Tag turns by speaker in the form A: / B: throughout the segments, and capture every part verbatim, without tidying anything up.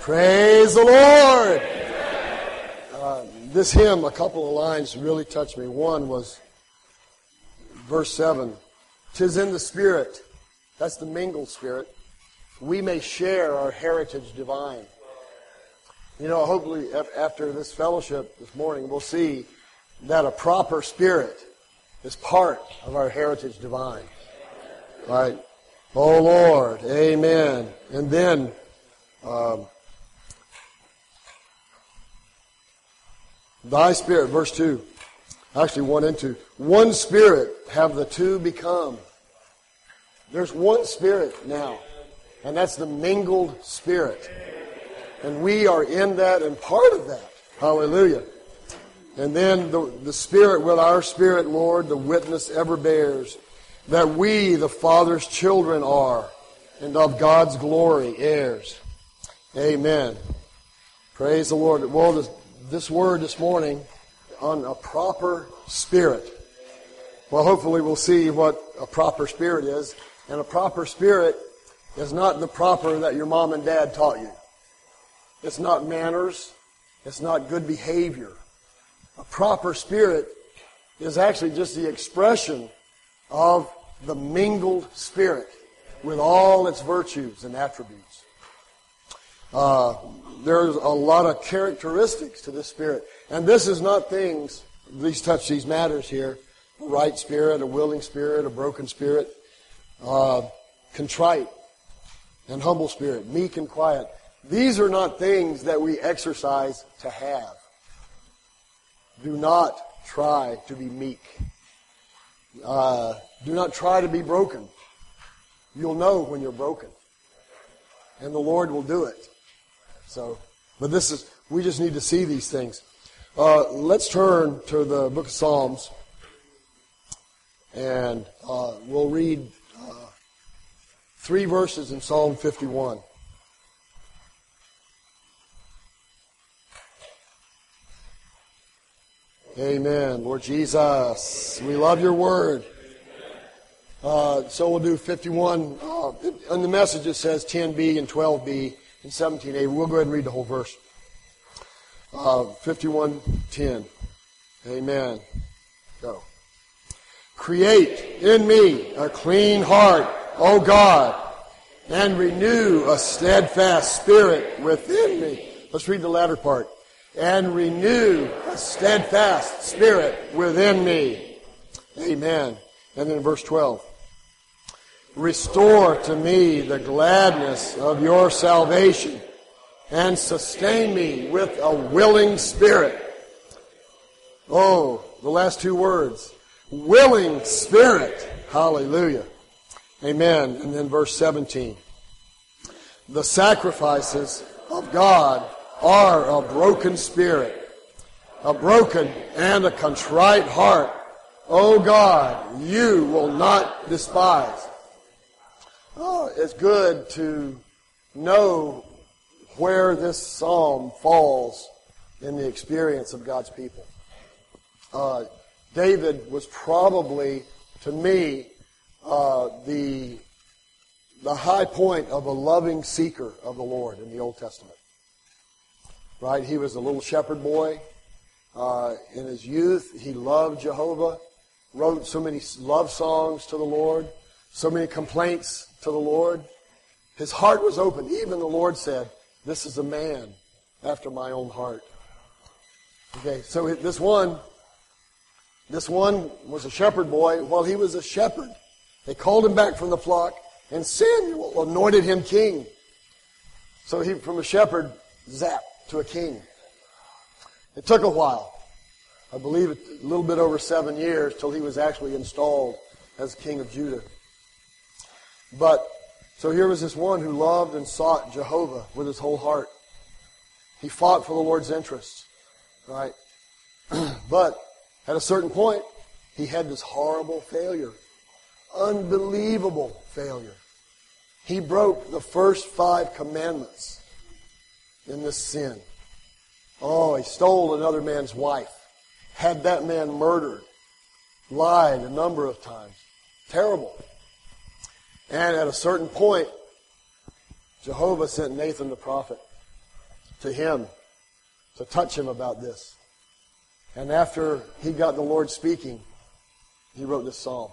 A: Praise the Lord. Uh, this hymn, a couple of lines really touched me. One was verse seven. "'Tis in the Spirit," that's the mingled Spirit, "we may share our heritage divine." You know, hopefully after this fellowship this morning, we'll see that a proper spirit is part of our heritage divine. Right? Oh Lord, amen. And then, um, Thy Spirit, verse two. Actually, one and two. "One Spirit have the two become." There's one Spirit now, and that's the mingled Spirit. And we are in that and part of that. Hallelujah. And then the, the Spirit with our spirit, Lord, the witness ever bears that we, the Father's children, are, and of God's glory heirs. Amen. Praise the Lord. Well, this, this word this morning on a proper spirit. Well, hopefully we'll see what a proper spirit is. And a proper spirit is not the proper that your mom and dad taught you. It's not manners. It's not good behavior. A proper spirit is actually just the expression of the mingled Spirit with all its virtues and attributes. Uh, there's a lot of characteristics to this Spirit. And this is not things, these touch these matters here, a right spirit, a willing spirit, a broken spirit, uh, contrite and humble spirit, meek and quiet. These are not things that we exercise to have. Do not try to be meek. Uh, do not try to be broken. You'll know when you're broken. And the Lord will do it. So, but this is, we just need to see these things. Uh, let's turn to the book of Psalms. And uh, we'll read uh, three verses in Psalm fifty-one. Amen. Lord Jesus, we love your word. Uh, so we'll do fifty-one. Uh, in the message it says ten B and twelve B and seventeen A. We'll go ahead and read the whole verse. Uh, fifty-one ten. Amen. Go. "Create in me a clean heart, O God, and renew a steadfast spirit within me." Let's read the latter part. "And renew a steadfast spirit within me." Amen. And then verse twelve. "Restore to me the gladness of your salvation, and sustain me with a willing spirit." Oh, the last two words. Willing spirit. Hallelujah. Amen. And then verse seventeen. "The sacrifices of God are a broken spirit, a broken and a contrite heart. O God, you will not despise." Oh, it's good to know where this psalm falls in the experience of God's people. Uh, David was probably, to me, uh, the, the high point of a loving seeker of the Lord in the Old Testament. Right? He was a little shepherd boy. Uh, in his youth, he loved Jehovah, wrote so many love songs to the Lord, so many complaints to the Lord. His heart was open. Even the Lord said, "This is a man after my own heart." Okay, so this one, this one was a shepherd boy. Well, he was a shepherd. They called him back from the flock, and Samuel anointed him king. So he, from a shepherd, zap, to a king. It took a while. I believe a little bit over seven years till he was actually installed as king of Judah. But, so here was this one who loved and sought Jehovah with his whole heart. He fought for the Lord's interests, right? But at a certain point, he had this horrible failure. Unbelievable failure. He broke the first five commandments in this sin. Oh, he stole another man's wife. Had that man murdered. Lied a number of times. Terrible. And at a certain point, Jehovah sent Nathan the prophet. to him to touch him about this. And after he got the Lord speaking, he wrote this psalm.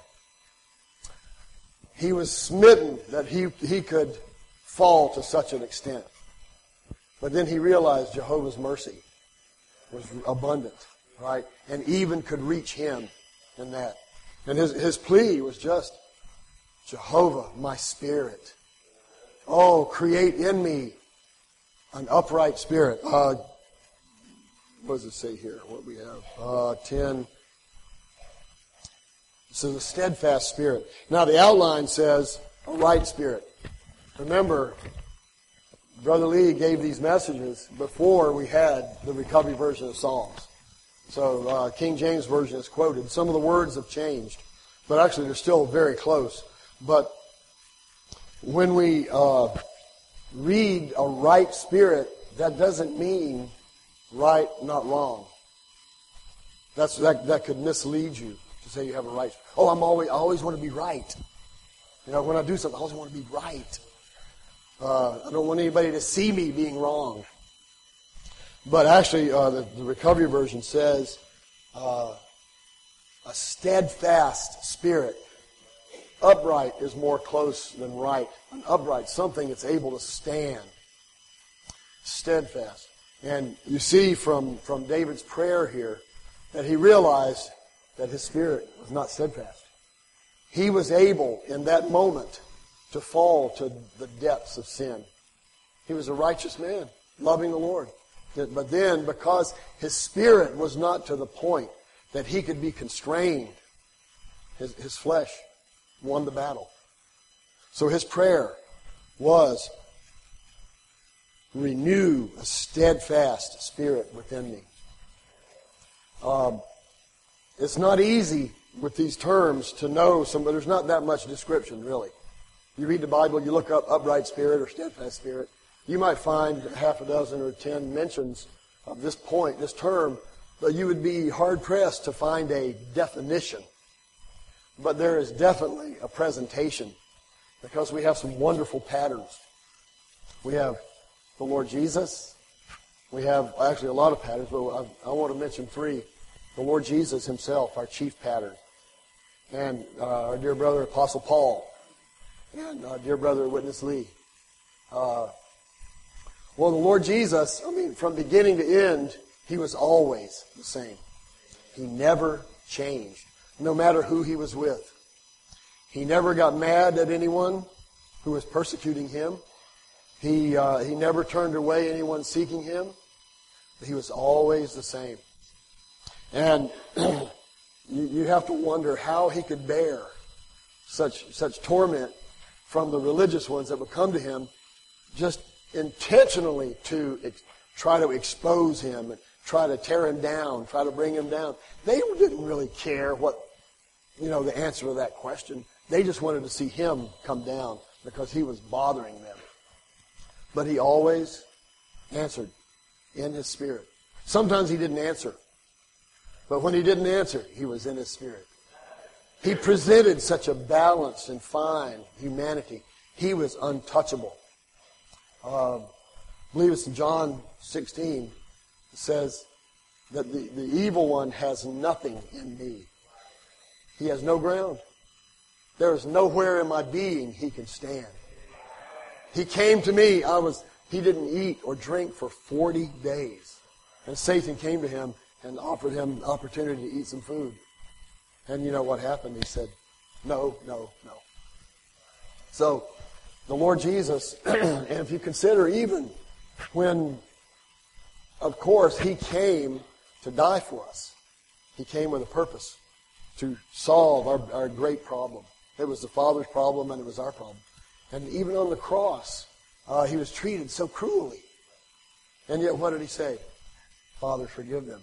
A: He was smitten that he, he could fall to such an extent. But then he realized Jehovah's mercy was abundant, right? And even could reach him in that. And his, his plea was just, Jehovah, my spirit. Oh, create in me an upright spirit. Uh, what does it say here? What we have? Uh, ten. It says a steadfast spirit. Now the outline says a right spirit. Remember, Brother Lee gave these messages before we had the recovery version of Psalms. So uh, King James Version is quoted. Some of the words have changed, but actually they're still very close. But when we uh, read a right spirit, that doesn't mean right, not wrong. That's that that could mislead you to say you have a right. Oh, I'm always I always want to be right. You know, when I do something, I always want to be right. Uh, I don't want anybody to see me being wrong. But actually, uh, the, the recovery version says uh, a steadfast spirit. Upright is more close than right. An upright, something that's able to stand. Steadfast. And you see from, from David's prayer here that he realized that his spirit was not steadfast. He was able in that moment to fall to the depths of sin. He was a righteous man, loving the Lord. But then, because his spirit was not to the point that he could be constrained, his, his flesh won the battle. So his prayer was, renew a steadfast spirit within me. Um, it's not easy with these terms to know some, but there's not that much description, really. You read the Bible, you look up upright spirit or steadfast spirit, you might find half a dozen or ten mentions of this point, this term, but you would be hard-pressed to find a definition. But there is definitely a presentation because we have some wonderful patterns. We have the Lord Jesus. We have actually a lot of patterns, but I, I want to mention three. The Lord Jesus himself, our chief pattern. And uh, our dear brother Apostle Paul. And our dear brother Witness Lee. Uh, well, the Lord Jesus, I mean, from beginning to end, he was always the same. He never changed, no matter who he was with. He never got mad at anyone who was persecuting him. He uh, he never turned away anyone seeking him. He was always the same. And you, you have to wonder how he could bear such such torment from the religious ones that would come to him just intentionally to ex- try to expose him and try to tear him down, try to bring him down. They didn't really care what, you know, the answer to that question. They just wanted to see him come down because he was bothering them. But he always answered in his spirit. Sometimes he didn't answer. But when he didn't answer, he was in his spirit. He presented such a balanced and fine humanity. He was untouchable. Uh, I believe it's in John sixteen. It says that the, the evil one has nothing in me. He has no ground. There is nowhere in my being he can stand. He came to me. I was. He didn't eat or drink for forty days. And Satan came to him and offered him the opportunity to eat some food. And you know what happened? He said, no, no, no. So, the Lord Jesus, and if you consider even when, of course, he came to die for us. He came with a purpose to solve our, our great problem. It was the Father's problem and it was our problem. And even on the cross, uh, he was treated so cruelly. And yet what did he say? Father, forgive them.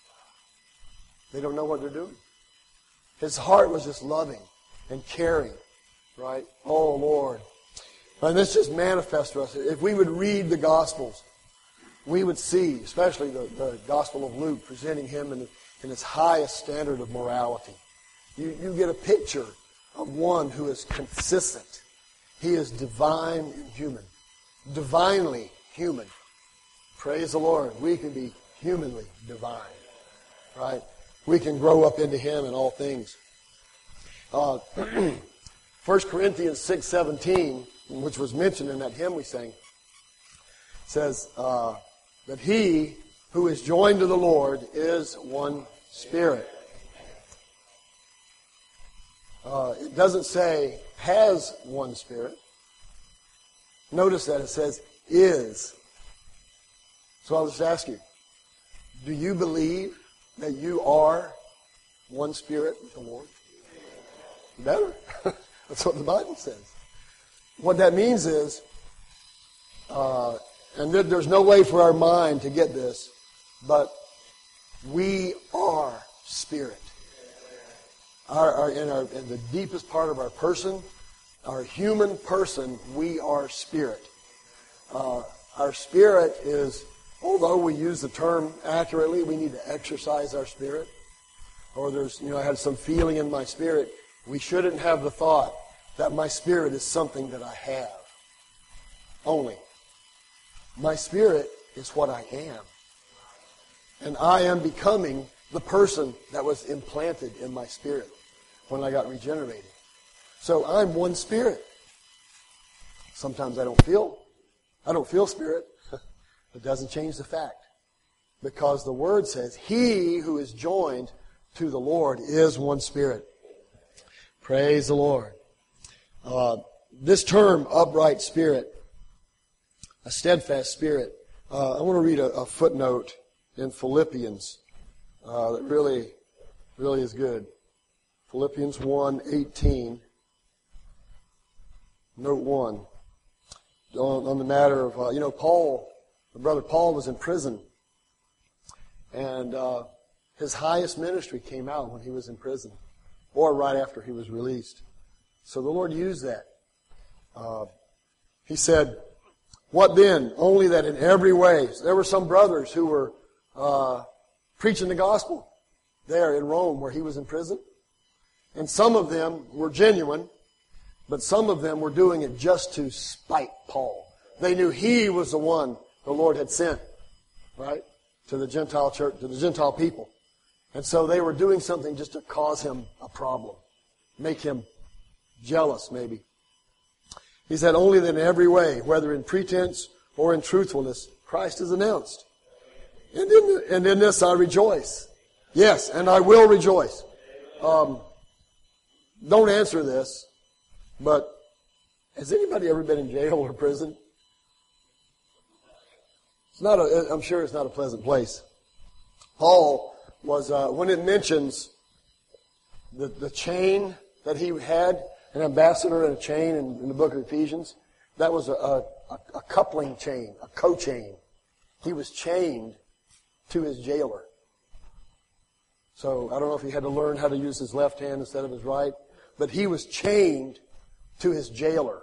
A: They don't know what they're doing. His heart was just loving and caring, right? Oh, Lord. And this just manifests to us. If we would read the Gospels, we would see, especially the, the Gospel of Luke, presenting him in, in his highest standard of morality. You, you get a picture of one who is consistent. He is divine and human. Divinely human. Praise the Lord. We can be humanly divine, right? We can grow up into Him in all things. Uh, First Corinthians six seventeen, which was mentioned in that hymn we sang, says uh, that He who is joined to the Lord is one Spirit. Uh, it doesn't say has one Spirit. Notice that it says is. So I'll just ask you, do you believe that you are one Spirit with the Lord? You better. That's what the Bible says. What that means is, uh, and there, there's no way for our mind to get this, but we are Spirit. Our, our, in, our, in the deepest part of our person, our human person, we are Spirit. Uh, our spirit is, although we use the term accurately, we need to exercise our spirit. Or there's, you know, I had some feeling in my spirit. We shouldn't have the thought that my spirit is something that I have. Only. My spirit is what I am. And I am becoming the person that was implanted in my spirit when I got regenerated. So I'm one spirit. Sometimes I don't feel, I don't feel spirit. It doesn't change the fact. Because the Word says, He who is joined to the Lord is one spirit. Praise the Lord. Uh, this term, upright spirit, a steadfast spirit, uh, I want to read a, a footnote in Philippians uh, that really, really is good. Philippians one eighteen, note one, on, on the matter of, uh, you know, Paul, the brother Paul was in prison, and uh, his highest ministry came out when he was in prison, or right after he was released. So the Lord used that. Uh, he said, what then? Only that in every way. So there were some brothers who were uh, preaching the gospel there in Rome where he was in prison. And some of them were genuine, but some of them were doing it just to spite Paul. They knew he was the one the Lord had sent, right, to the Gentile church, to the Gentile people. And so they were doing something just to cause him a problem, make him jealous maybe. He said, only that in every way, whether in pretense or in truthfulness, Christ is announced. And in, and in this I rejoice. Yes, and I will rejoice. Um, don't answer this, but has anybody ever been in jail or prison? It's not a, I'm sure it's not a pleasant place. Paul was, uh, when it mentions the, the chain that he had, an ambassador and a chain in, in the book of Ephesians, that was a, a, a coupling chain, a co-chain. He was chained to his jailer. So I don't know if he had to learn how to use his left hand instead of his right, but he was chained to his jailer.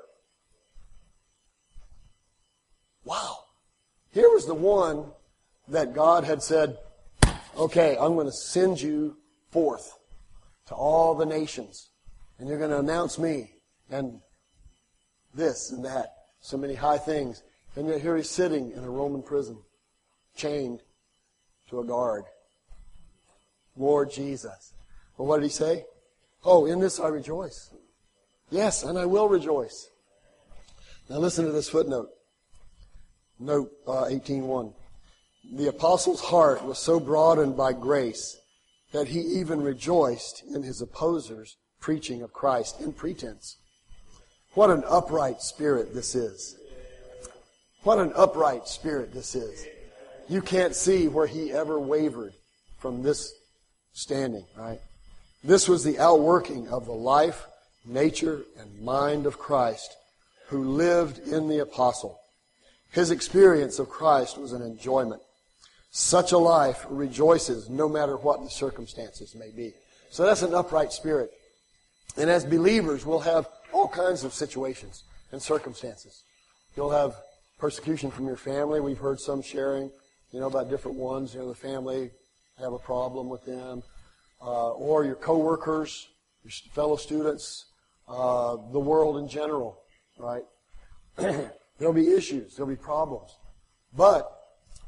A: Wow. Here was the one that God had said, okay, I'm going to send you forth to all the nations, and you're going to announce me, and this and that, so many high things. And yet here he's sitting in a Roman prison, chained to a guard. Lord Jesus. Well, what did he say? Oh, in this I rejoice. Yes, and I will rejoice. Now listen to this footnote. Note uh, eighteen one. The apostle's heart was so broadened by grace that he even rejoiced in his opposers' preaching of Christ in pretense. What an upright spirit this is. What an upright spirit this is. You can't see where he ever wavered from this standing, right? This was the outworking of the life, nature, and mind of Christ who lived in the apostle. His experience of Christ was an enjoyment. Such a life rejoices no matter what the circumstances may be. So that's an upright spirit. And as believers, we'll have all kinds of situations and circumstances. You'll have persecution from your family. We've heard some sharing, you know, about different ones. You know, the family have a problem with them. Uh, or your coworkers, your fellow students, uh, the world in general, right? There'll be issues. There'll be problems. But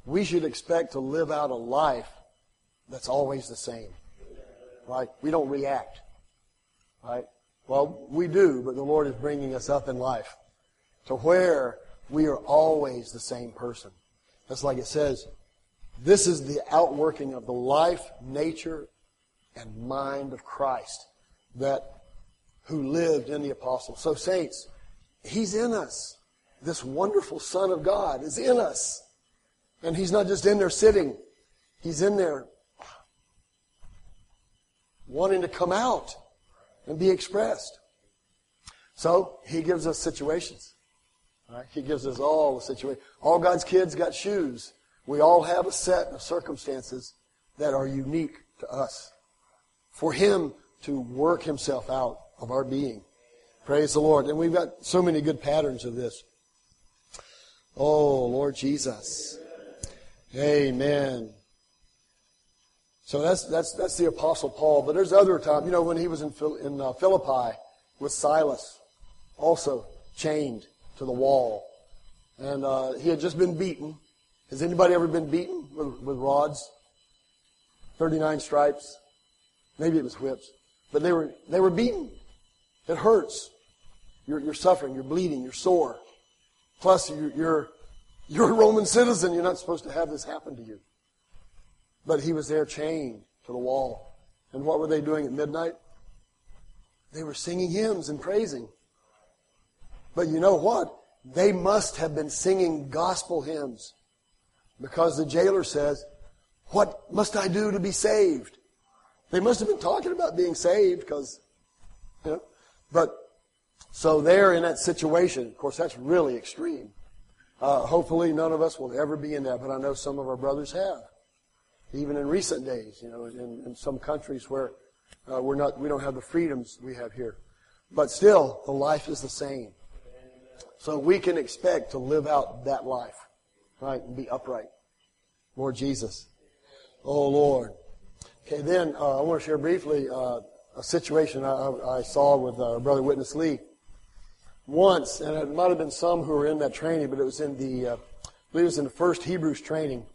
A: we should expect to live out a life that's always the same. Right? We don't react. Right? Well, we do, but the Lord is bringing us up in life to where we are always the same person. That's like it says, this is the outworking of the life, nature, and mind of Christ that who lived in the apostles. So saints, He's in us. This wonderful Son of God is in us. And He's not just in there sitting. He's in there wanting to come out and be expressed. So He gives us situations. Right? He gives us all the situation. All God's kids got shoes. We all have a set of circumstances that are unique to us for Him to work Himself out of our being. Praise the Lord. And we've got so many good patterns of this. Oh, Lord Jesus. Amen. So that's that's that's the Apostle Paul. But there's other times, you know, when he was in Phil, in uh, Philippi with Silas, also chained to the wall, and uh, he had just been beaten. Has anybody ever been beaten with, with rods? thirty-nine stripes. Maybe it was whips, but they were they were beaten. It hurts. You're you're suffering. You're bleeding. You're sore. Plus, you're you're, you're a Roman citizen. You're not supposed to have this happen to you. But he was there chained to the wall. And what were they doing at midnight? They were singing hymns and praising. But you know what? They must have been singing gospel hymns. Because the jailer says, what must I do to be saved? They must have been talking about being saved because, you know. But, so they're in that situation. Of course, that's really extreme. Uh, hopefully none of us will ever be in that, but I know some of our brothers have. Even in recent days, you know, in, in some countries where uh, we're not, we don't have the freedoms we have here. But still, the life is the same. So we can expect to live out that life, right, and be upright. Lord Jesus. Oh, Lord. Okay, then uh, I want to share briefly uh, a situation I, I saw with uh, Brother Witness Lee. Once, and it might have been some who were in that training, but it was in the, uh, I believe it was in the first Hebrews training.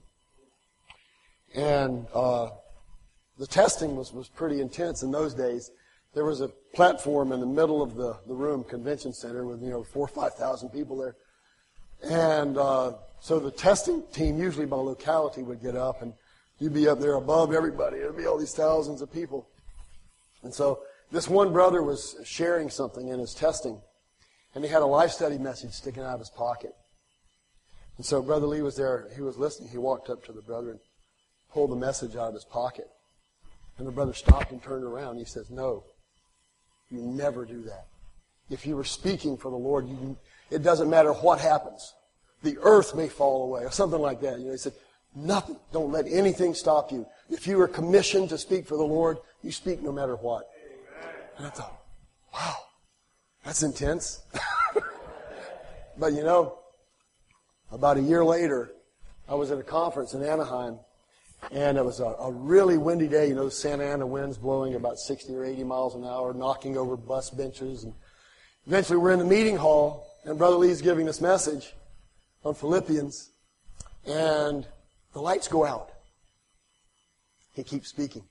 A: And uh, the testing was, was pretty intense in those days. There was a platform in the middle of the, the room, convention center, with, you know, four or five thousand people there. And uh, so the testing team, usually by locality, would get up, and you'd be up there above everybody. There'd be all these thousands of people. And so this one brother was sharing something in his testing, and he had a life study message sticking out of his pocket. And so Brother Lee was there. He was listening. He walked up to the brother and pulled the message out of his pocket. And the brother stopped and turned around. He says, no, you never do that. If you were speaking for the Lord, you, it doesn't matter what happens. The earth may fall away or something like that. You know, he said, nothing. Don't let anything stop you. If you are commissioned to speak for the Lord, you speak no matter what. And I thought, wow, that's intense. But you know, about a year later, I was at a conference in Anaheim. And it was a, a really windy day. You know, the Santa Ana winds blowing about sixty or eighty miles an hour, knocking over bus benches. And eventually we're in the meeting hall, and Brother Lee's giving this message on Philippians, and the lights go out. He keeps speaking.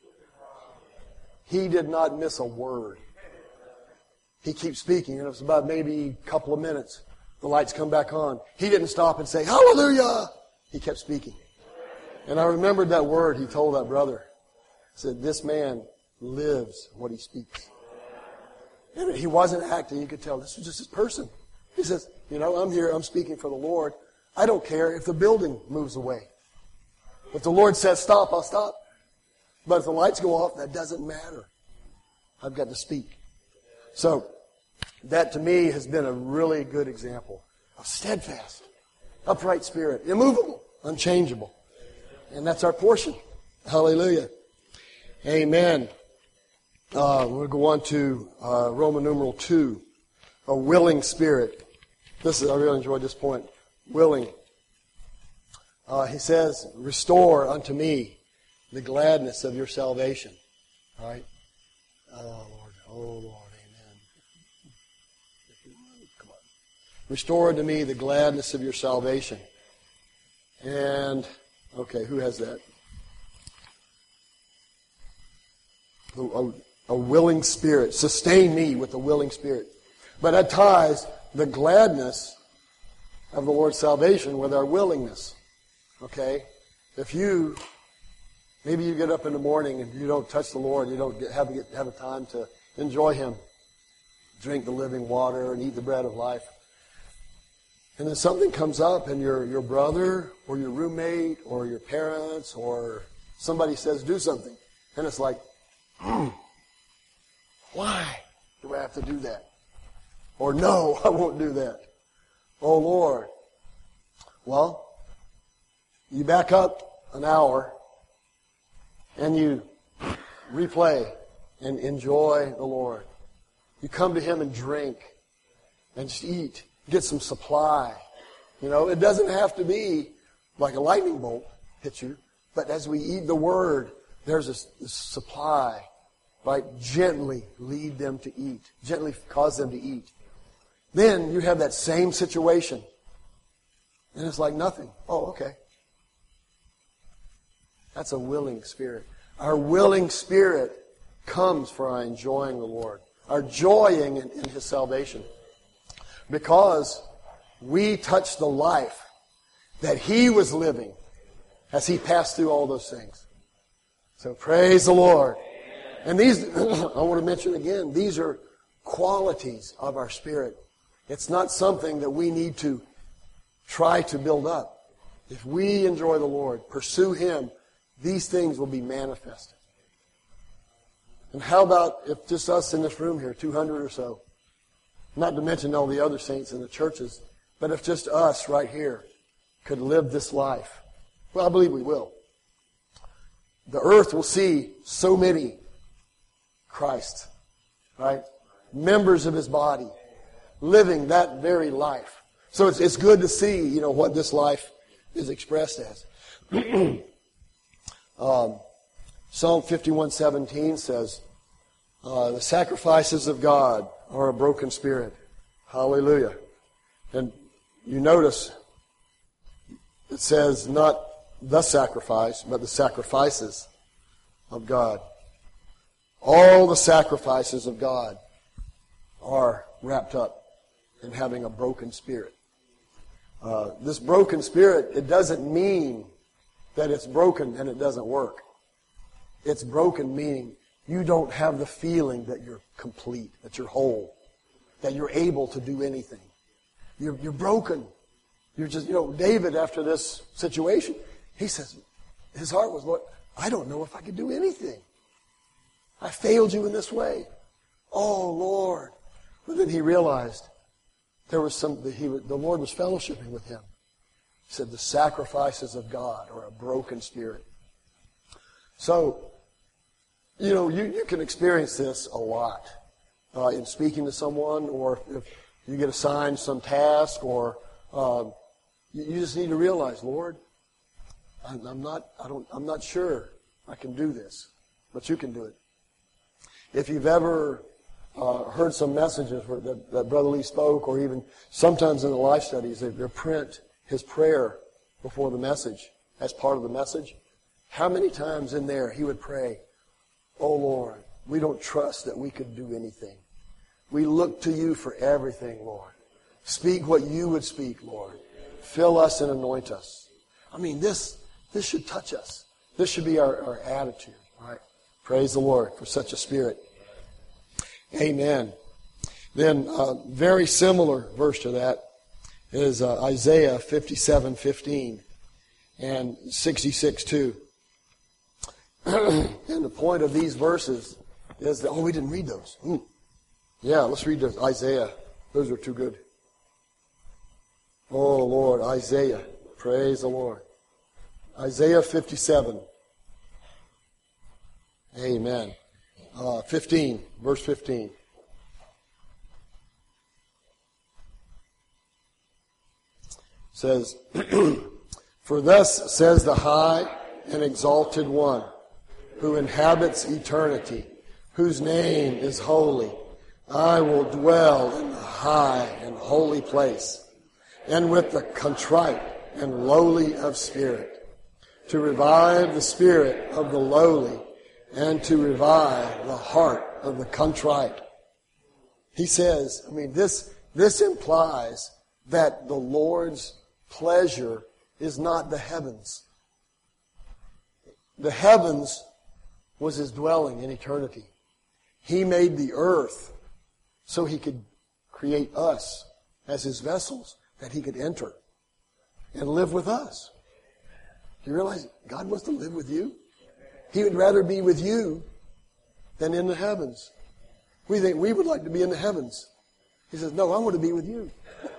A: He did not miss a word. He keeps speaking, and it was about maybe a couple of minutes. The lights come back on. He didn't stop and say, hallelujah! He kept speaking. And I remembered that word he told that brother. He said, this man lives what he speaks. And he wasn't acting. You could tell this was just his person. He says, you know, I'm here. I'm speaking for the Lord. I don't care if the building moves away. If the Lord says stop, I'll stop. But if the lights go off, that doesn't matter. I've got to speak. So that to me has been a really good example of steadfast, upright spirit, immovable, unchangeable. And that's our portion. Hallelujah. Amen. Uh, we'll go on to uh, Roman numeral two, a willing spirit. This is, I really enjoyed this point. Willing. Uh, he says, restore unto me the gladness of your salvation. All right? Oh, Lord. Oh, Lord. Amen. Come on. Restore unto me the gladness of your salvation. And, okay, who has that? A, a, a willing spirit. Sustain me with a willing spirit. But that ties the gladness of the Lord's salvation with our willingness. Okay? If you, maybe you get up in the morning and you don't touch the Lord, you don't get, have, get, have a time to enjoy Him, drink the living water and eat the bread of life. And then something comes up and your, your brother or your roommate or your parents or somebody says do something. And it's like, hmm, why do I have to do that? Or no, I won't do that. Oh Lord. Well, you back up an hour and you replay and enjoy the Lord. You come to Him and drink and just eat. Get some supply. You know, it doesn't have to be like a lightning bolt hit you, but as we eat the Word, there's a, a supply. Right? Gently lead them to eat. Gently cause them to eat. Then you have that same situation. And it's like nothing. Oh, okay. That's a willing spirit. Our willing spirit comes for our enjoying the Lord. Our joying in, in His salvation. Because we touch the life that He was living as He passed through all those things. So praise the Lord. And these, I want to mention again, these are qualities of our spirit. It's not something that we need to try to build up. If we enjoy the Lord, pursue Him, these things will be manifested. And how about if just us in this room here, two hundred or so, not to mention all the other saints in the churches, but if just us right here could live this life. Well, I believe we will. The earth will see so many Christ, right? Members of His body, living that very life. So it's it's good to see, you know, what this life is expressed as. um, Psalm fifty-one seventeen says, uh, the sacrifices of God are a broken spirit. Hallelujah. And you notice it says not the sacrifice, but the sacrifices of God. All the sacrifices of God are wrapped up in having a broken spirit. Uh, this broken spirit, it doesn't mean that it's broken and it doesn't work. It's broken meaning you don't have the feeling that you're complete, that you're whole, that you're able to do anything. You're, you're broken. You're just, you know, David, after this situation, he says, his heart was, Lord, I don't know if I could do anything. I failed you in this way. Oh, Lord. But then he realized there was some, he, the Lord was fellowshipping with him. He said, the sacrifices of God are a broken spirit. So, you know, you, you can experience this a lot uh, in speaking to someone, or if you get assigned some task, or um, you, you just need to realize, Lord, I'm, I'm not, I don't, I'm not sure I can do this, but you can do it. If you've ever uh, heard some messages where, that, that Brother Lee spoke, or even sometimes in the life studies, they, they print his prayer before the message as part of the message. How many times in there he would pray, oh Lord, we don't trust that we could do anything. We look to you for everything, Lord. Speak what you would speak, Lord. Fill us and anoint us. I mean, this this should touch us. This should be our, our attitude, right? Praise the Lord for such a spirit. Amen. Then a very similar verse to that is uh, Isaiah fifty-seven fifteen and sixty-six two. And the point of these verses is that, oh, we didn't read those. Hmm. Yeah, let's read those. Isaiah. Those are too good. Oh, Lord, Isaiah. Praise the Lord. Isaiah fifty-seven. Amen. Uh, fifteen, verse fifteen. Says, for thus says the high and exalted one, who inhabits eternity, whose name is holy. I will dwell in the high and holy place, and with the contrite and lowly of spirit, to revive the spirit of the lowly, and to revive the heart of the contrite. He says, I mean, this, this implies that the Lord's pleasure is not the heavens. The heavens was his dwelling in eternity. He made the earth so he could create us as his vessels that he could enter and live with us. Do you realize God wants to live with you? He would rather be with you than in the heavens. We think we would like to be in the heavens. He says, no, I want to be with you.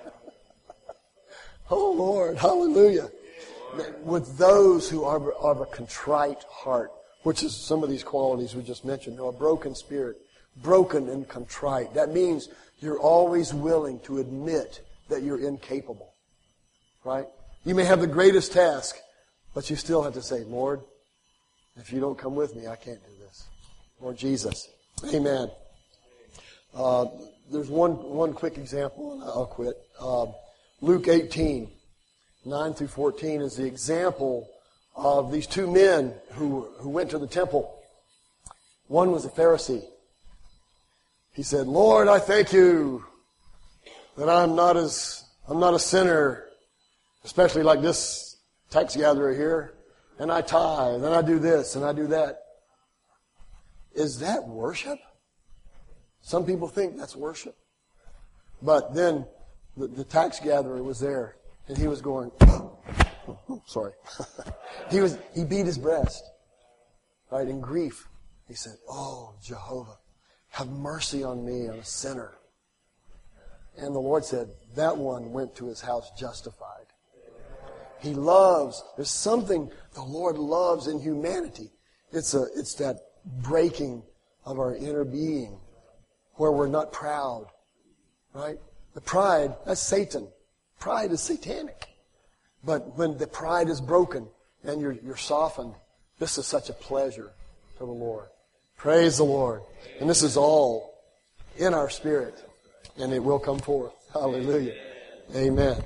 A: Oh, Lord, hallelujah. With those who are of a contrite heart, which is some of these qualities we just mentioned, a broken spirit, broken and contrite. That means you're always willing to admit that you're incapable, right? You may have the greatest task, but you still have to say, Lord, if you don't come with me, I can't do this. Lord Jesus. Amen. Uh, there's one, one quick example, and I'll quit. Uh, Luke eighteen, nine through fourteen is the example of these two men who, who went to the temple. One was a Pharisee. He said, Lord, I thank you that I'm not as, I'm not a sinner, especially like this tax gatherer here, and I tithe, and I do this, and I do that. Is that worship? Some people think that's worship. But then the, the tax gatherer was there, and he was going, oh, sorry. he was he beat his breast, right, in grief. He said, oh, Jehovah, have mercy on me, I'm a sinner. And the Lord said, that one went to his house justified. He loves, there's something the Lord loves in humanity. It's a it's that breaking of our inner being where we're not proud, right? The pride, that's Satan. Pride is satanic. But when the pride is broken and you're, you're softened, this is such a pleasure to the Lord. Praise the Lord. And this is all in our spirit, and it will come forth. Hallelujah. Amen.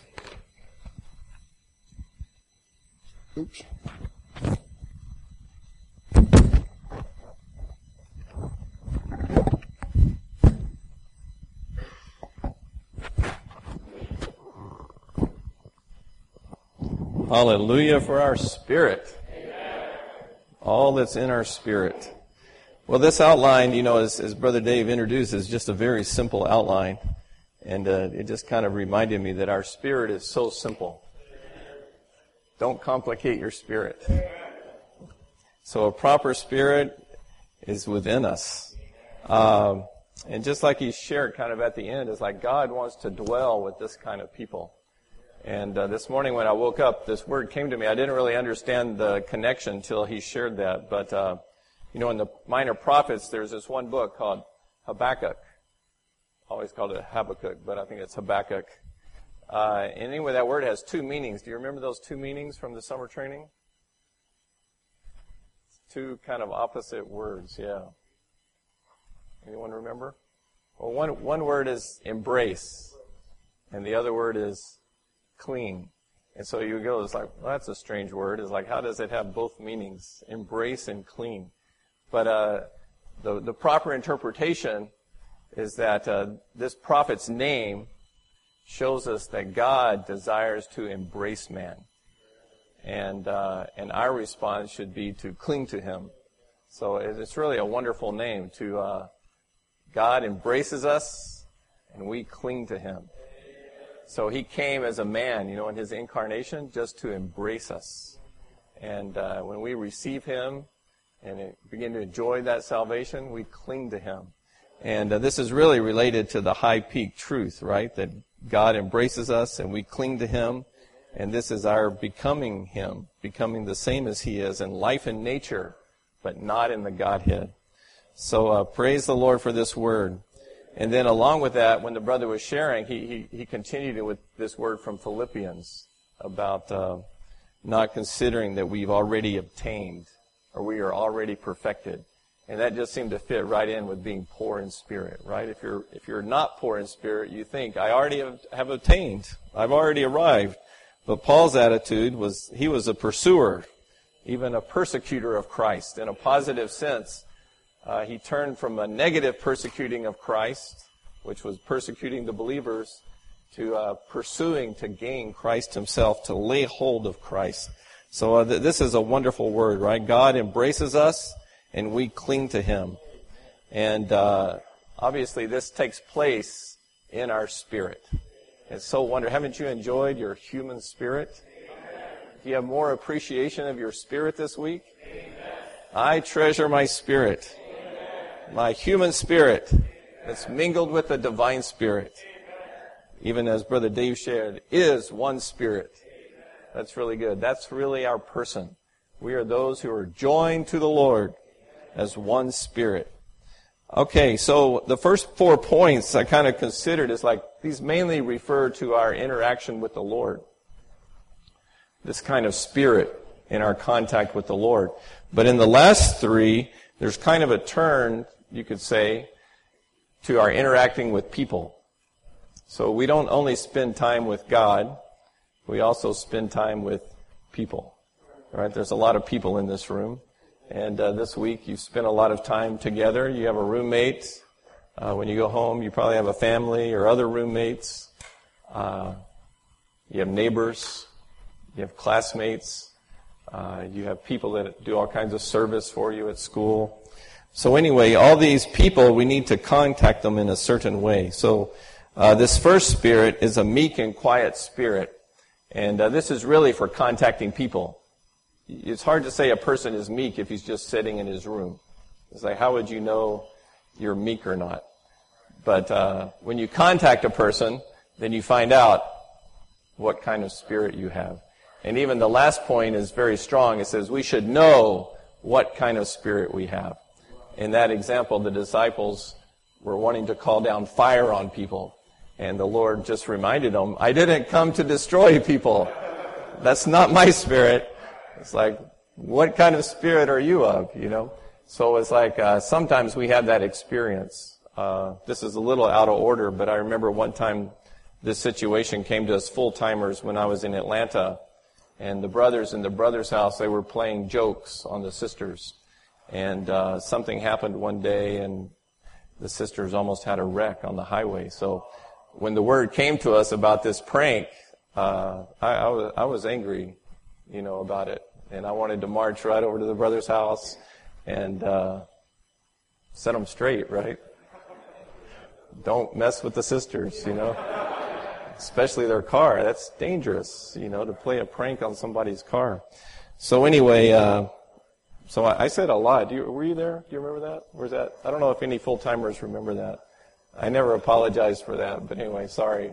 A: Oops.
B: Hallelujah for our spirit. Amen. All that's in our spirit. Well, this outline, you know, as, as Brother Dave introduced, is just a very simple outline. And uh, it just kind of reminded me that our spirit is so simple. Don't complicate your spirit. So a proper spirit is within us. Um, and just like he shared kind of at the end, it's like God wants to dwell with this kind of people. And uh, this morning when I woke up, this word came to me. I didn't really understand the connection until he shared that. But, uh, you know, in the Minor Prophets, there's this one book called Habakkuk. I always called it Habakkuk, but I think it's Habakkuk. Uh, and anyway, that word has two meanings. Do you remember those two meanings from the summer training? Two kind of opposite words, yeah. Anyone remember? Well, one, one word is embrace, and the other word is clean. And so you go, it's like, well, that's a strange word. It's like, how does it have both meanings, embrace and clean? But uh, the, the proper interpretation is that uh, this prophet's name shows us that God desires to embrace man. And uh, and our response should be to cling to him. So it's really a wonderful name. To uh, God embraces us, and we cling to him. So he came as a man, you know, in his incarnation, just to embrace us. And uh, when we receive him and begin to enjoy that salvation, we cling to him. And uh, this is really related to the high peak truth, right? That God embraces us and we cling to him. And this is our becoming him, becoming the same as he is in life and nature, but not in the Godhead. So uh, praise the Lord for this word. And then along with that, when the brother was sharing, he he, he continued with this word from Philippians about uh, not considering that we've already obtained or we are already perfected. And that just seemed to fit right in with being poor in spirit, right? If you're if you're not poor in spirit, you think, I already have, have obtained. I've already arrived. But Paul's attitude was he was a pursuer, even a persecutor of Christ. In a positive sense, uh, he turned from a negative persecuting of Christ, which was persecuting the believers, to uh, pursuing to gain Christ himself, to lay hold of Christ. So uh, th- this is a wonderful word, right? God embraces us, and we cling to him. And uh, obviously this takes place in our spirit. It's so wonderful. Haven't you enjoyed your human spirit? Do you have more appreciation of your spirit this week? I treasure my spirit. My human spirit that's mingled with the divine spirit. Even as Brother Dave shared, is one spirit. That's really good. That's really our person. We are those who are joined to the Lord as one spirit. Okay, so the first four points I kind of considered is like, these mainly refer to our interaction with the Lord. This kind of spirit in our contact with the Lord. But in the last three, there's kind of a turn, you could say, to our interacting with people. So we don't only spend time with God, we also spend time with people. All right, there's a lot of people in this room. And uh, this week you've spent a lot of time together. You have a roommate. Uh, when you go home, you probably have a family or other roommates. Uh, you have neighbors. You have classmates. Uh, you have people that do all kinds of service for you at school. So anyway, all these people, we need to contact them in a certain way. So uh, this first spirit is a meek and quiet spirit. And uh, this is really for contacting people. It's hard to say a person is meek if he's just sitting in his room. It's like, how would you know you're meek or not? But uh, when you contact a person, then you find out what kind of spirit you have. And even the last point is very strong. It says we should know what kind of spirit we have. In that example, the disciples were wanting to call down fire on people. And the Lord just reminded them, I didn't come to destroy people. That's not my spirit. It's like, what kind of spirit are you of, you know? So it's like, uh, sometimes we have that experience. Uh, this is a little out of order, but I remember one time this situation came to us full-timers when I was in Atlanta. And the brothers in the brothers' house, they were playing jokes on the sisters. And uh, something happened one day, and the sisters almost had a wreck on the highway. So when the word came to us about this prank, uh, I, I, was, I was angry, you know, about it. And I wanted to march right over to the brother's house and uh, set them straight, right? Don't mess with the sisters, you know. Especially their car. That's dangerous, you know, to play a prank on somebody's car. So anyway, uh, so I, I said a lot. Do you, were you there? Do you remember that? Where's that? I don't know if any full-timers remember that. I never apologized for that, but anyway, sorry.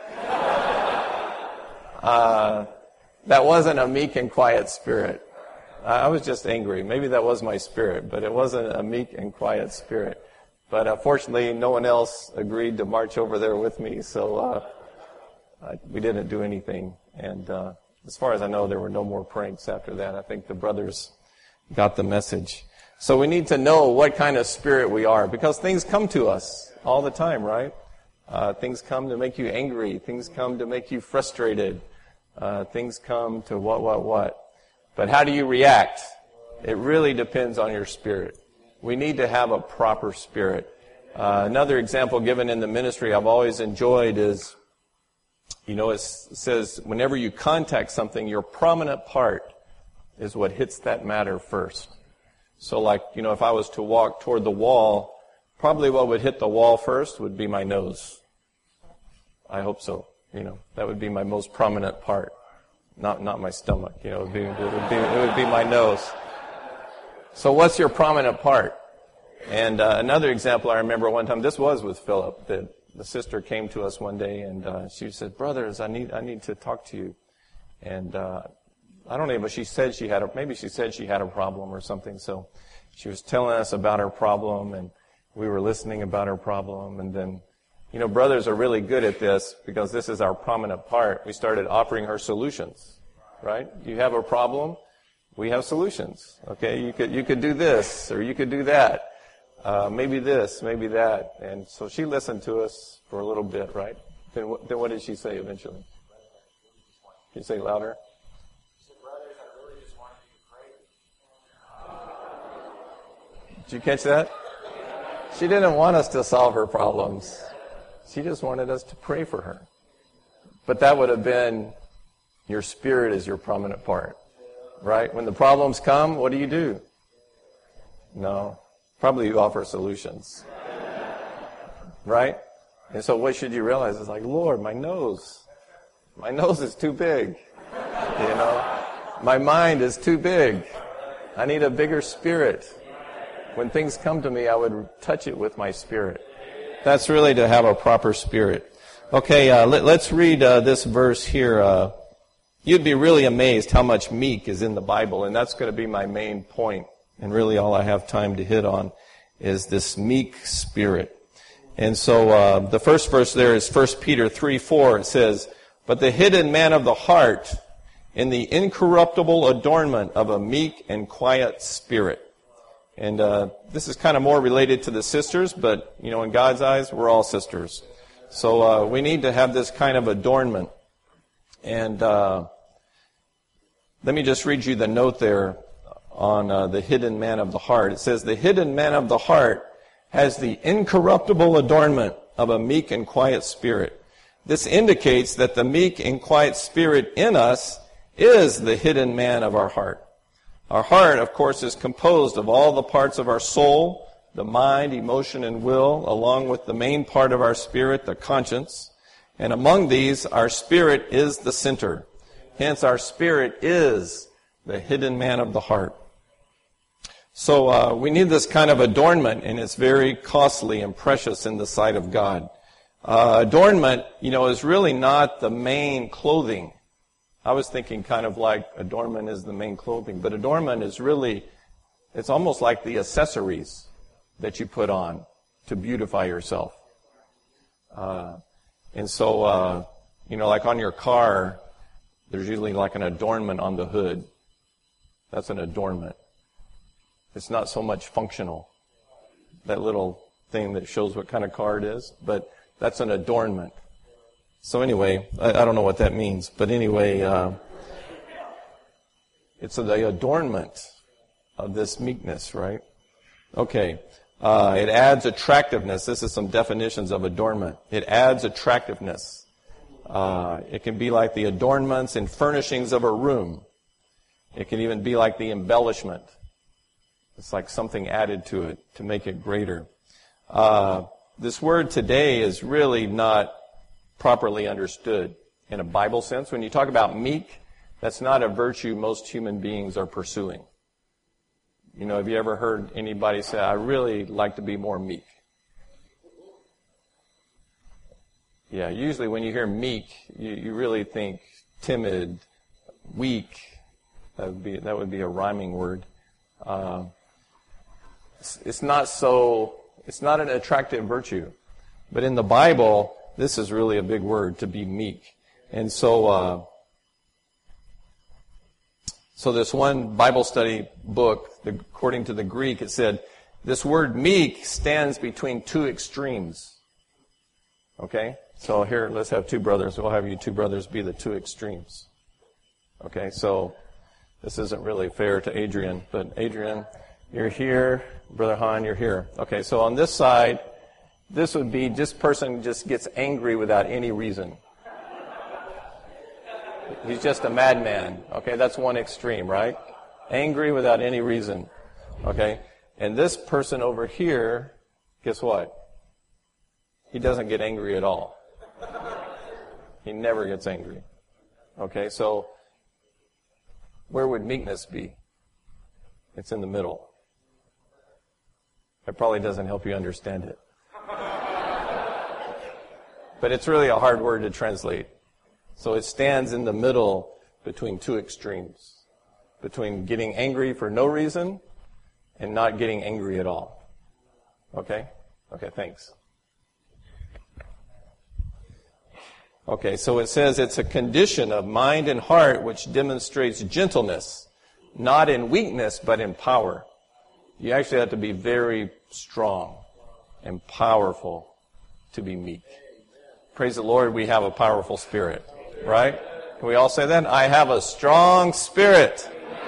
B: Uh, that wasn't a meek and quiet spirit. I was just angry. Maybe that was my spirit, but it wasn't a meek and quiet spirit. But uh, fortunately, no one else agreed to march over there with me, so uh, I, we didn't do anything. And uh, as far as I know, there were no more pranks after that. I think the brothers got the message. So we need to know what kind of spirit we are, because things come to us all the time, right? Uh, things come to make you angry. Things come to make you frustrated. Uh, things come to what, what, what. But how do you react? It really depends on your spirit. We need to have a proper spirit. Uh, another example given in the ministry I've always enjoyed is, you know, it says whenever you contact something, your prominent part is what hits that matter first. So like, you know, if I was to walk toward the wall, probably what would hit the wall first would be my nose. I hope so. You know, that would be my most prominent part. Not not my stomach, you know, it would be, it would be, it would be my nose. So what's your prominent part? And uh, another example I remember one time, this was with Philip, that the sister came to us one day and uh, she said, brothers, I need I need to talk to you. And uh, I don't know, but she said she had a, maybe she said she had a problem or something. So she was telling us about her problem and we were listening about her problem. And then, you know, brothers are really good at this because this is our prominent part. We started offering her solutions, right? You have a problem, we have solutions. Okay, you could you could do this or you could do that. Uh, maybe this, maybe that. And so she listened to us for a little bit, right? Then what, then what did she say eventually? Can you say it louder? Did you catch that? She didn't want us to solve her problems. She just wanted us to pray for her. But that would have been, your spirit is your prominent part. Right? When the problems come, what do you do? No. Probably you offer solutions. Right? And so what should you realize? It's like, Lord, my nose. My nose is too big. You know? My mind is too big. I need a bigger spirit. When things come to me, I would touch it with my spirit. That's really to have a proper spirit. Okay, uh, let, let's read uh, this verse here. Uh, you'd be really amazed how much meek is in the Bible, and that's going to be my main point. And really all I have time to hit on is this meek spirit. And so uh, the first verse there is First Peter three four. It says, "But the hidden man of the heart in the incorruptible adornment of a meek and quiet spirit." And uh, this is kind of more related to the sisters, but, you know, in God's eyes, we're all sisters. So uh, we need to have this kind of adornment. And uh, let me just read you the note there on uh, the hidden man of the heart. It says, "The hidden man of the heart has the incorruptible adornment of a meek and quiet spirit." This indicates that the meek and quiet spirit in us is the hidden man of our heart. Our heart, of course, is composed of all the parts of our soul, the mind, emotion, and will, along with the main part of our spirit, the conscience. And among these, our spirit is the center. Hence, our spirit is the hidden man of the heart. So uh, we need this kind of adornment, and it's very costly and precious in the sight of God. Uh, adornment, you know, is really not the main clothing. I was thinking kind of like adornment is the main clothing, but adornment is really, it's almost like the accessories that you put on to beautify yourself. Uh, and so, uh, you know, like on your car, there's usually like an adornment on the hood. That's an adornment. It's not so much functional, that little thing that shows what kind of car it is, but that's an adornment. So anyway, I, I don't know what that means, but anyway, uh, it's the adornment of this meekness, right? Okay. Uh, it adds attractiveness. This is some definitions of adornment. It adds attractiveness. Uh, it can be like the adornments and furnishings of a room. It can even be like the embellishment. It's like something added to it to make it greater. Uh, this word today is really not properly understood in a Bible sense. When you talk about meek, that's not a virtue most human beings are pursuing. You know, have you ever heard anybody say, "I really like to be more meek"? Yeah, usually when you hear meek, you, you really think timid, weak. That would be that would be a rhyming word. Uh, it's, it's not so. It's not an attractive virtue, but in the Bible, this is really a big word, to be meek. And so, uh, so this one Bible study book, the, according to the Greek, it said this word meek stands between two extremes. Okay? So here, let's have two brothers. We'll have you two brothers be the two extremes. Okay? So this isn't really fair to Adrian, but Adrian, you're here. Brother Han, you're here. Okay, so on this side, this would be this person just gets angry without any reason. He's just a madman. Okay, that's one extreme, right? Angry without any reason. Okay, and this person over here, guess what? He doesn't get angry at all. He never gets angry. Okay, so where would meekness be? It's in the middle. It probably doesn't help you understand it. But it's really a hard word to translate. So it stands in the middle between two extremes. Between getting angry for no reason and not getting angry at all. Okay? Okay, thanks. Okay, so it says it's a condition of mind and heart which demonstrates gentleness, not in weakness, but in power. You actually have to be very strong and powerful to be meek. Praise the Lord, we have a powerful spirit, right? Can we all say that? I have a strong spirit.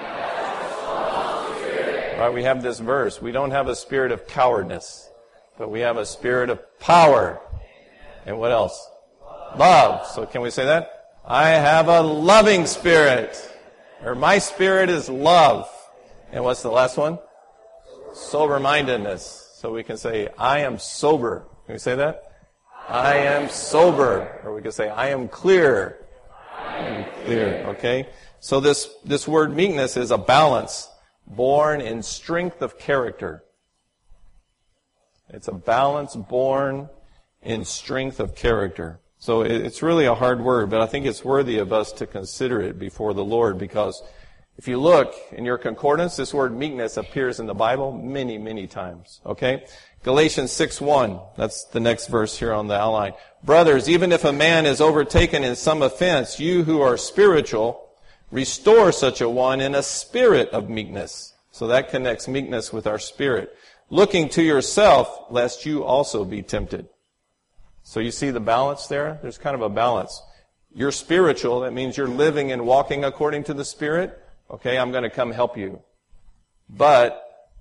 B: Right, we have this verse. We don't have a spirit of cowardness, but we have a spirit of power. And what else? Love. So can we say that? I have a loving spirit. Or my spirit is love. And what's the last one? Sober-mindedness. So we can say, I am sober. Can we say that? I am sober. Or we can say, I am clear. I am clear. Okay? So this, this word meekness is a balance born in strength of character. It's a balance born in strength of character. So it's really a hard word, but I think it's worthy of us to consider it before the Lord, because if you look in your concordance, this word meekness appears in the Bible many, many times. Okay? Galatians six one. That's the next verse here on the outline. Brothers, even if a man is overtaken in some offense, you who are spiritual, restore such a one in a spirit of meekness. So that connects meekness with our spirit. Looking to yourself, lest you also be tempted. So you see the balance there? There's kind of a balance. You're spiritual. That means you're living and walking according to the Spirit. Okay, I'm going to come help you. But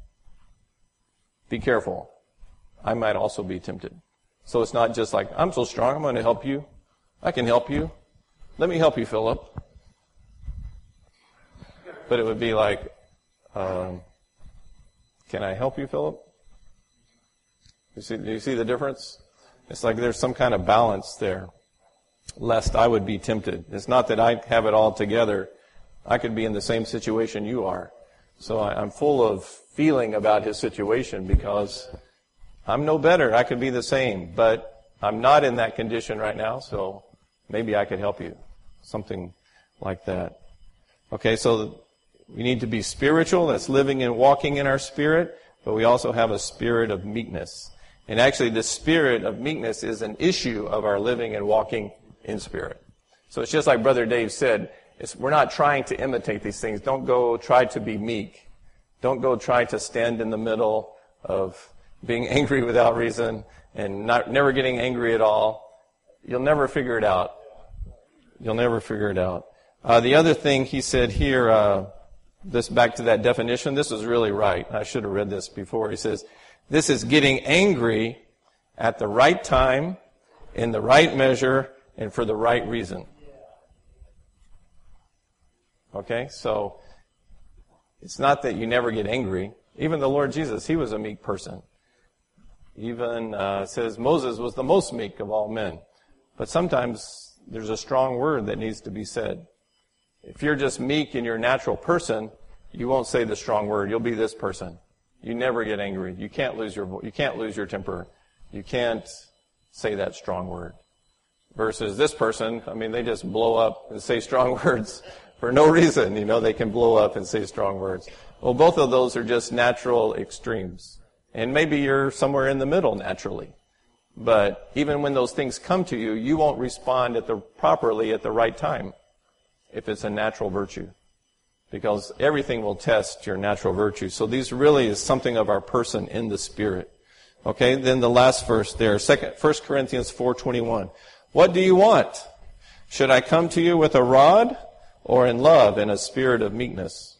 B: be careful. I might also be tempted. So it's not just like, I'm so strong, I'm going to help you. I can help you. Let me help you, Philip. But it would be like, um, can I help you, Philip? You see, do you see the difference? It's like there's some kind of balance there, lest I would be tempted. It's not that I have it all together. I could be in the same situation you are. So I, I'm full of feeling about his situation because I'm no better. I could be the same, but I'm not in that condition right now, so maybe I could help you. Something like that. Okay, so we need to be spiritual. That's living and walking in our spirit, but we also have a spirit of meekness. And actually, the spirit of meekness is an issue of our living and walking in spirit. So it's just like Brother Dave said, it's, we're not trying to imitate these things. Don't go try to be meek. Don't go try to stand in the middle of being angry without reason and not never getting angry at all. You'll never figure it out. You'll never figure it out. Uh, the other thing he said here, uh, this back to that definition, this is really right. I should have read this before. He says, this is getting angry at the right time, in the right measure, and for the right reason. Okay, so it's not that you never get angry. Even the Lord Jesus, he was a meek person. Even uh, says Moses was the most meek of all men. But sometimes there's a strong word that needs to be said. If you're just meek in your natural person, you won't say the strong word. You'll be this person. You never get angry. You can't lose your you can't lose your temper. You can't say that strong word. Versus this person, I mean, they just blow up and say strong words for no reason. You know, they can blow up and say strong words. Well, both of those are just natural extremes. And maybe you're somewhere in the middle naturally. But even when those things come to you, you won't respond at the properly at the right time if it's a natural virtue. Because everything will test your natural virtue. So these really is something of our person in the Spirit. Okay, then the last verse there, second, First Corinthians four twenty-one. What do you want? Should I come to you with a rod or in love and a spirit of meekness?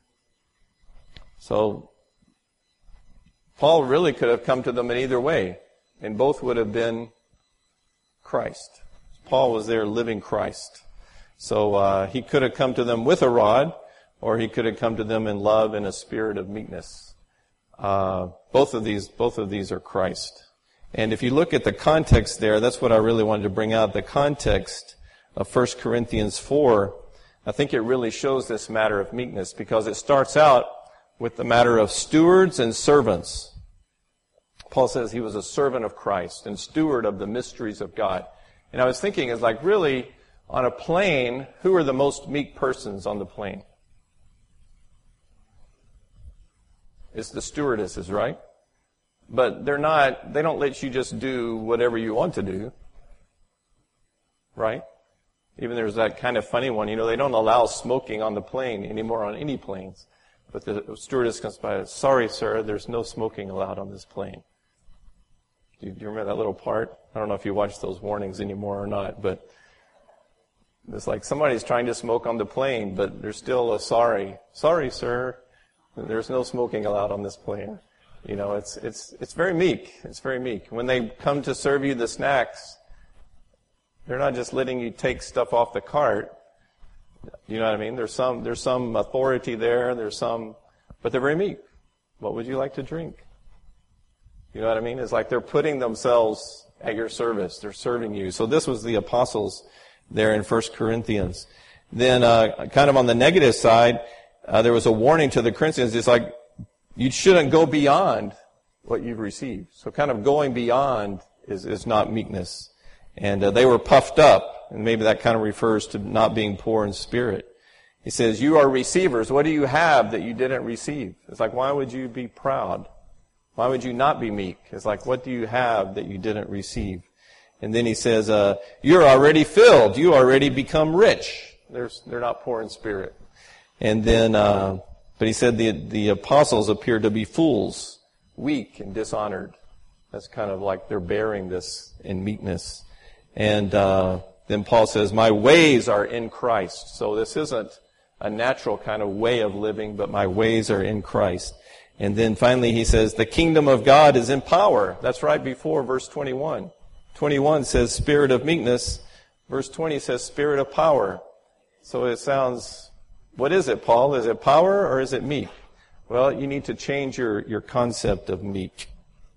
B: So Paul really could have come to them in either way, and both would have been Christ. Paul was there living Christ. So uh, he could have come to them with a rod, or he could have come to them in love and a spirit of meekness. Uh, both of these, both of these are Christ. And if you look at the context there, that's what I really wanted to bring out. The context of First Corinthians four, I think it really shows this matter of meekness, because it starts out with the matter of stewards and servants. Paul says he was a servant of Christ and steward of the mysteries of God. And I was thinking, is like really on a plane, who are the most meek persons on the plane? It's the stewardesses, right? But they're not, they don't let you just do whatever you want to do. Right? Even there's that kind of funny one, you know, they don't allow smoking on the plane anymore on any planes. But the stewardess comes by, sorry, sir, there's no smoking allowed on this plane. Do you, do you remember that little part? I don't know if you watch those warnings anymore or not, but It's like somebody's trying to smoke on the plane, but there's still a sorry. Sorry, sir. There's no smoking allowed on this plane. You know, it's it's it's very meek. It's very meek. When they come to serve you the snacks, they're not just letting you take stuff off the cart. You know what I mean? There's some there's some authority there. There's some, but they're very meek. What would you like to drink? You know what I mean? It's like they're putting themselves at your service. They're serving you. So this was the apostles there in First Corinthians. Then, uh, kind of on the negative side, uh, there was a warning to the Corinthians. It's like, you shouldn't go beyond what you've received. So kind of going beyond is, is not meekness. And uh, they were puffed up, and maybe that kind of refers to not being poor in spirit. He says, you are receivers. What do you have that you didn't receive? It's like, why would you be proud? Why would you not be meek? It's like, what do you have that you didn't receive? And then he says, uh, you're already filled. You already become rich. They're, they're not poor in spirit. And then, uh, but he said the, the apostles appear to be fools, weak and dishonored. That's kind of like they're bearing this in meekness. And, uh, then Paul says, my ways are in Christ. So this isn't a natural kind of way of living, but my ways are in Christ. And then finally he says, the kingdom of God is in power. That's right before verse twenty-one. twenty-one says spirit of meekness. Verse twenty says spirit of power. So it sounds, what is it, Paul? Is it power or is it meek? Well, you need to change your, your concept of meek.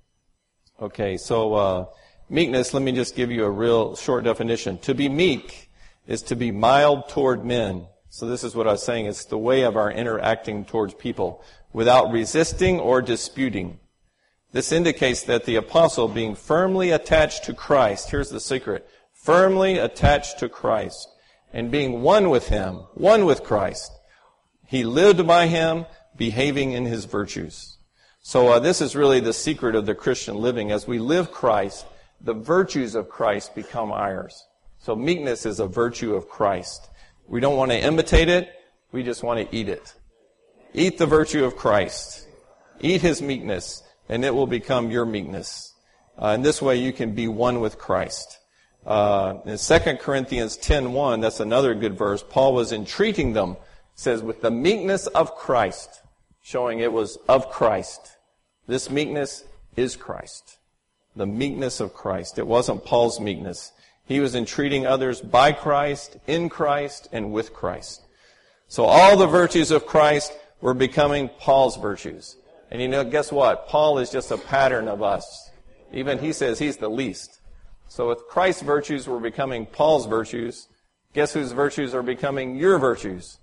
B: Okay, so uh, meekness, let me just give you a real short definition. To be meek is to be mild toward men. So this is what I was saying. It's the way of our interacting towards people without resisting or disputing. This indicates that the apostle, being firmly attached to Christ, here's the secret, firmly attached to Christ, and being one with him, one with Christ, he lived by him, behaving in his virtues. So uh, this is really the secret of the Christian living. As we live Christ, the virtues of Christ become ours. So meekness is a virtue of Christ. We don't want to imitate it, we just want to eat it. Eat the virtue of Christ. Eat his meekness, and it will become your meekness. Uh, in this way, you can be one with Christ. Uh, in Second Corinthians ten one, that's another good verse. Paul was entreating them, it says, with the meekness of Christ, showing it was of Christ. This meekness is Christ. The meekness of Christ. It wasn't Paul's meekness. He was entreating others by Christ, in Christ, and with Christ. So all the virtues of Christ were becoming Paul's virtues. And you know, guess what? Paul is just a pattern of us. Even he says he's the least. So if Christ's virtues were becoming Paul's virtues, guess whose virtues are becoming your virtues?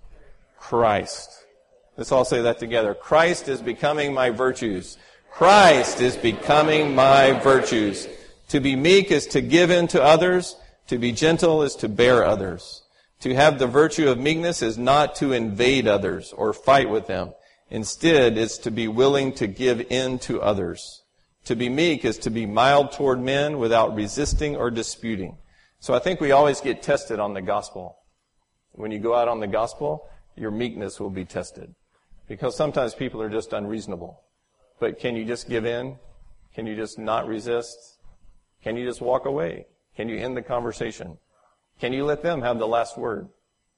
B: Christ. Let's all say that together. Christ is becoming my virtues. Christ is becoming my virtues. To be meek is to give in to others. To be gentle is to bear others. To have the virtue of meekness is not to invade others or fight with them. Instead, it's to be willing to give in to others. To be meek is to be mild toward men without resisting or disputing. So I think we always get tested on the gospel. When you go out on the gospel, your meekness will be tested. Because sometimes people are just unreasonable. But can you just give in? Can you just not resist? Can you just walk away? Can you end the conversation? Can you let them have the last word?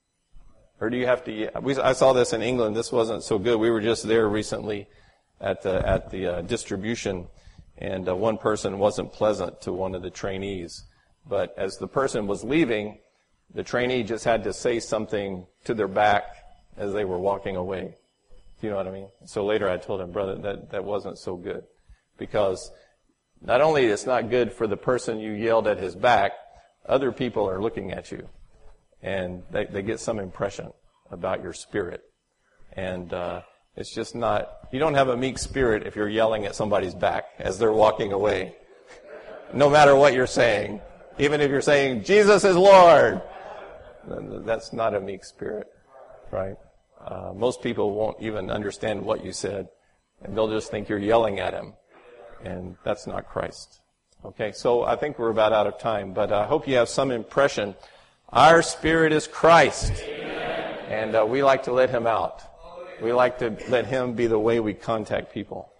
B: Or do you have to... We, I saw this in England. This wasn't so good. We were just there recently at the, at the uh, distribution, and uh, one person wasn't pleasant to one of the trainees. But as the person was leaving, the trainee just had to say something to their back as they were walking away. Do you know what I mean? So later I told him, brother, that, that wasn't so good. Because not only it's not good for the person you yelled at his back, other people are looking at you. And they, they get some impression about your spirit. And uh, it's just not, you don't have a meek spirit if you're yelling at somebody's back as they're walking away. No matter what you're saying. Even if you're saying, Jesus is Lord. That's not a meek spirit, right? Uh, most people won't even understand what you said. And they'll just think you're yelling at him. And that's not Christ. Okay, so I think we're about out of time. But I hope you have some impression. Our spirit is Christ. Amen. And uh, we like to let him out. We like to let him be the way we contact people.